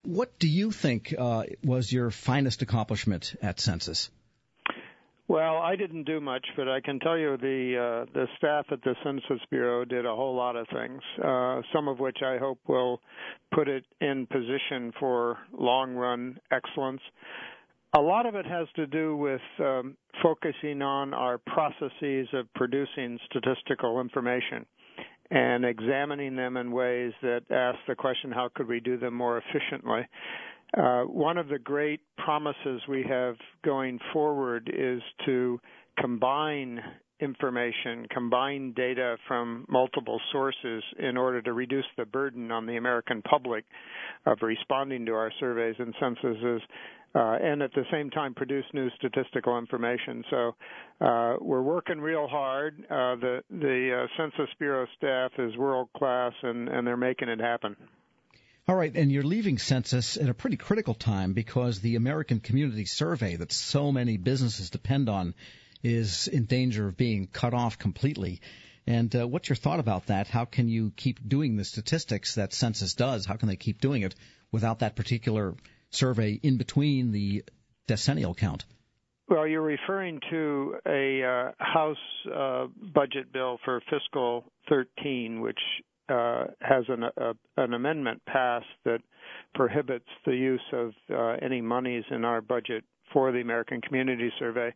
What do you think was your finest accomplishment at Census? Well, I didn't do much, but I can tell you the staff at the Census Bureau did a whole lot of things, some of which I hope will put it in position for long-run excellence. A lot of it has to do with focusing on our processes of producing statistical information and examining them in ways that ask the question, how could we do them more efficiently? One of the great promises we have going forward is to combine information, combine data from multiple sources in order to reduce the burden on the American public of responding to our surveys and censuses, and at the same time produce new statistical information. So we're working real hard. The Census Bureau staff is world-class, and they're making it happen. All right, and you're leaving Census at a pretty critical time because the American Community Survey that so many businesses depend on is in danger of being cut off completely. And what's your thought about that? How can you keep doing the statistics that Census does? How can they keep doing it without that particular survey in between the decennial count? Well, you're referring to a House budget bill for fiscal 13, which has an amendment passed that prohibits the use of any monies in our budget for the American Community Survey.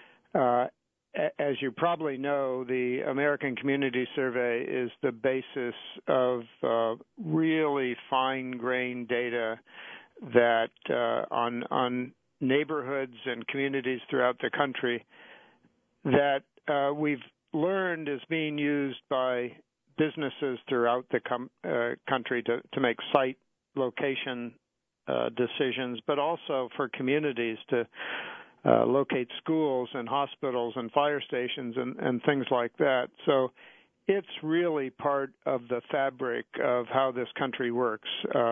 As you probably know, the American Community Survey is the basis of really fine-grained data that on neighborhoods and communities throughout the country that we've learned is being used by businesses throughout the country to make site location decisions, but also for communities to locate schools and hospitals and fire stations and things like that. So it's really part of the fabric of how this country works.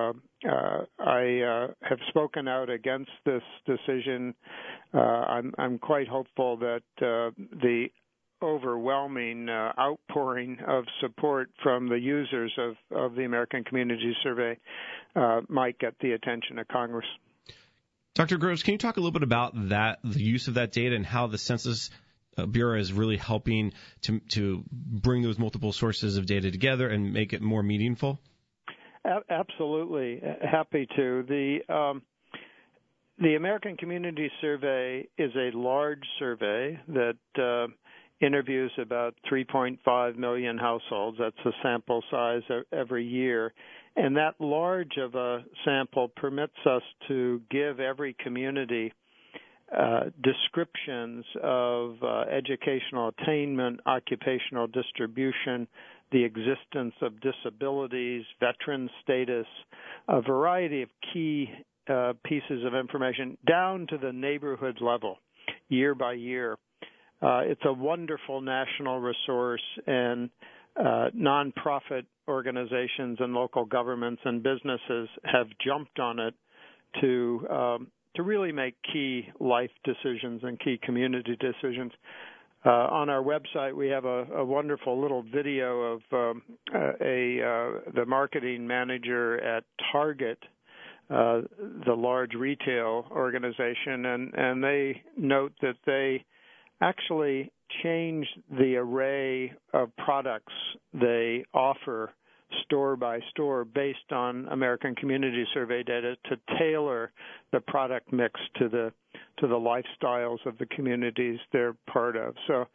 I have spoken out against this decision. I'm quite hopeful that the overwhelming outpouring of support from the users of the American Community Survey might get the attention of Congress. Dr. Groves, can you talk a little bit about that, the use of that data, and how the Census Bureau is really helping to bring those multiple sources of data together and make it more meaningful? Absolutely. Happy to. The American Community Survey is a large survey that interviews about 3.5 million households. That's the sample size every year. And that large of a sample permits us to give every community descriptions of educational attainment, occupational distribution, the existence of disabilities, veteran status, a variety of key pieces of information down to the neighborhood level, year by year. It's a wonderful national resource, and nonprofit organizations and local governments and businesses have jumped on it to really make key life decisions and key community decisions. On our website, we have a wonderful little video of the marketing manager at Target, the large retail organization, and they note that they actually change the array of products they offer store by store based on American Community Survey data to tailor the product mix to the lifestyles of the communities they're part of. So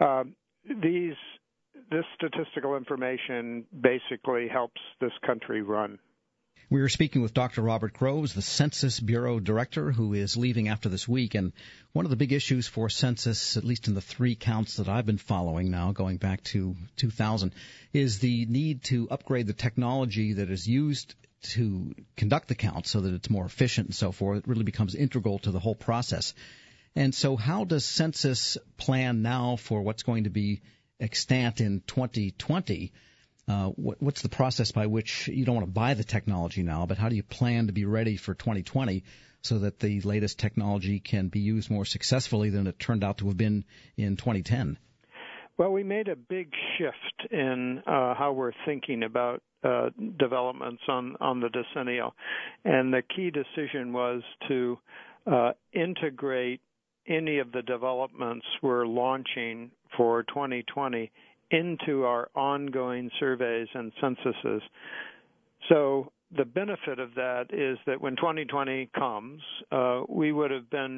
this statistical information basically helps this country run. We were speaking with Dr. Robert Groves, the Census Bureau Director, who is leaving after this week. And one of the big issues for Census, at least in the 3 counts that I've been following now, going back to 2000, is the need to upgrade the technology that is used to conduct the count so that it's more efficient and so forth. It really becomes integral to the whole process. And so how does Census plan now for what's going to be extant in 2020? What's the process by which you don't want to buy the technology now, but how do you plan to be ready for 2020 so that the latest technology can be used more successfully than it turned out to have been in 2010? Well, we made a big shift in how we're thinking about developments on the decennial. And the key decision was to integrate any of the developments we're launching for 2020 into our ongoing surveys and censuses. So the benefit of that is that when 2020 comes, we would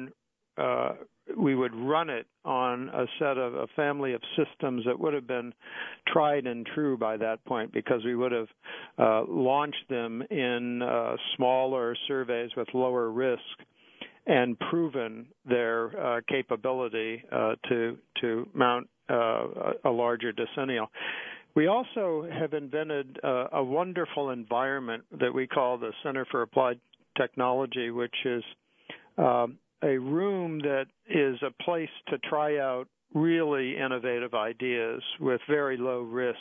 run it on a family of systems that would have been tried and true by that point, because we would have launched them in smaller surveys with lower risk and proven their capability to mount a larger decennial. We also have invented a wonderful environment that we call the Center for Applied Technology, which is a room that is a place to try out really innovative ideas with very low risk.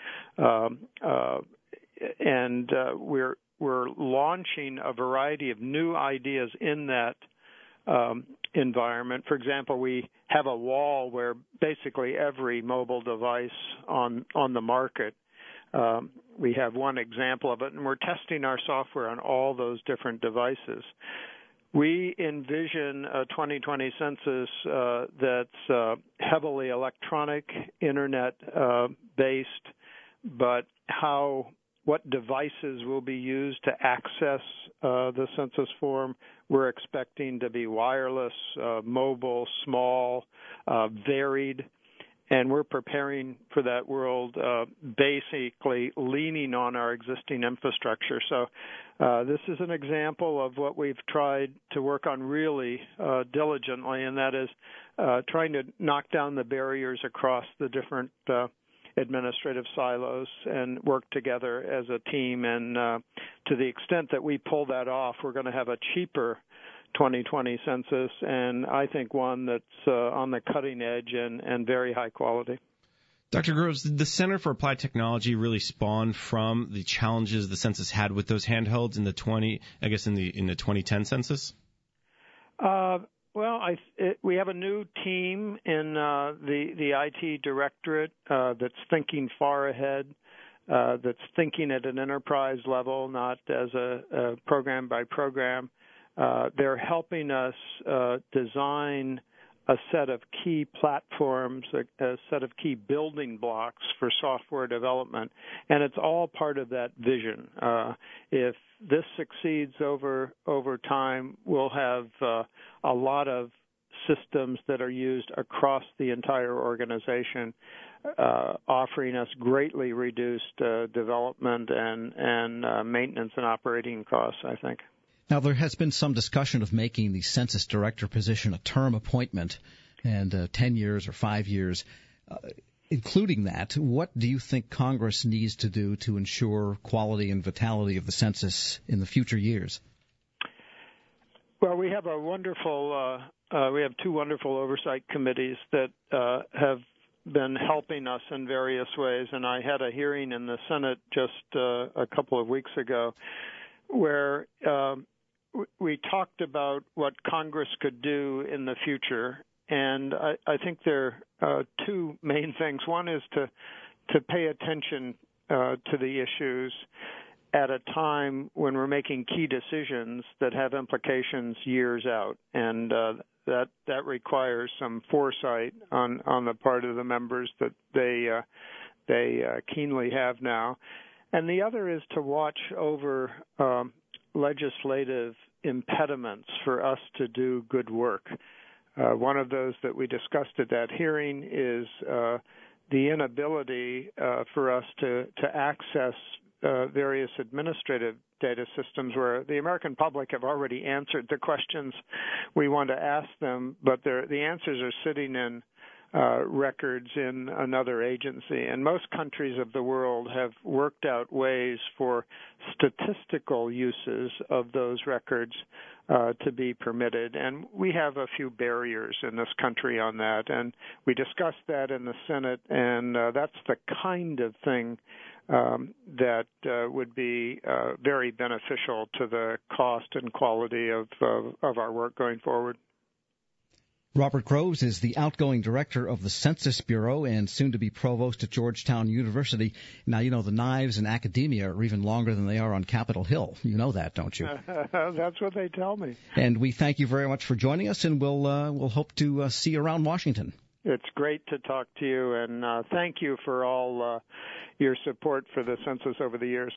And we're launching a variety of new ideas in that environment. For example, we have a wall where basically every mobile device on the market, we have one example of it, and we're testing our software on all those different devices. We envision a 2020 census that's heavily electronic, internet-based, but what devices will be used to access the census form, we're expecting to be wireless, mobile, small, varied, and we're preparing for that world basically leaning on our existing infrastructure. So this is an example of what we've tried to work on really diligently, and that is trying to knock down the barriers across the different administrative silos and work together as a team. And to the extent that we pull that off, we're going to have a cheaper 2020 census, and I think one that's on the cutting edge and very high quality. Dr. Groves, did the Center for Applied Technology really spawn from the challenges the census had with those handhelds in the 2010 census? Well, we have a new team in the IT directorate that's thinking far ahead, that's thinking at an enterprise level, not as a program by program. They're helping us design a set of key platforms, a set of key building blocks for software development, and it's all part of that vision. If this succeeds over time, we'll have a lot of systems that are used across the entire organization, offering us greatly reduced development and maintenance and operating costs, I think. Now, there has been some discussion of making the census director position a term appointment and 10 years or 5 years. Including that, what do you think Congress needs to do to ensure quality and vitality of the census in the future years? Well, we have we have two wonderful oversight committees that have been helping us in various ways, and I had a hearing in the Senate just a couple of weeks ago where we talked about what Congress could do in the future, and I think there are two main things. One is to pay attention to the issues at a time when we're making key decisions that have implications years out, and that requires some foresight on the part of the members that they keenly have now. And the other is to watch over legislative impediments for us to do good work. One of those that we discussed at that hearing is the inability for us to access various administrative data systems where the American public have already answered the questions we want to ask them, but the answers are sitting in records in another agency. And most countries of the world have worked out ways for statistical uses of those records to be permitted. And we have a few barriers in this country on that. And we discussed that in the Senate, and that's the kind of thing that would be very beneficial to the cost and quality of our work going forward. Robert Groves is the outgoing director of the Census Bureau and soon to be provost at Georgetown University. Now, you know, the knives in academia are even longer than they are on Capitol Hill. You know that, don't you? That's what they tell me. And we thank you very much for joining us, and we'll hope to see you around Washington. It's great to talk to you, and thank you for all your support for the census over the years.